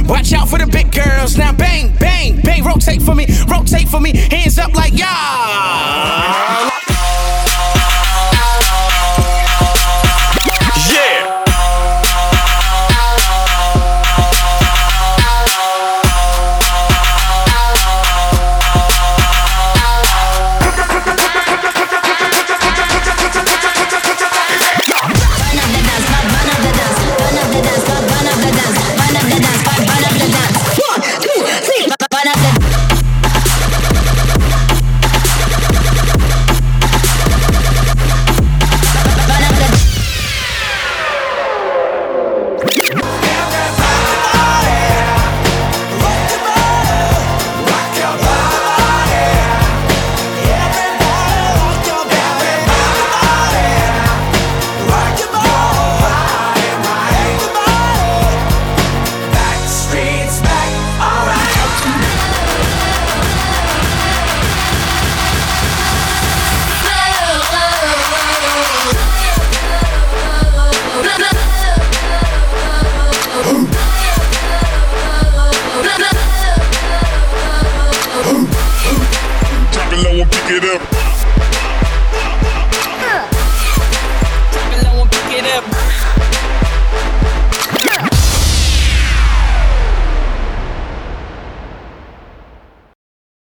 Watch out for the big girls. Now bang, bang, bang. Rotate for me, hands up like y'all. Pick it up. Drop it low and pick it up.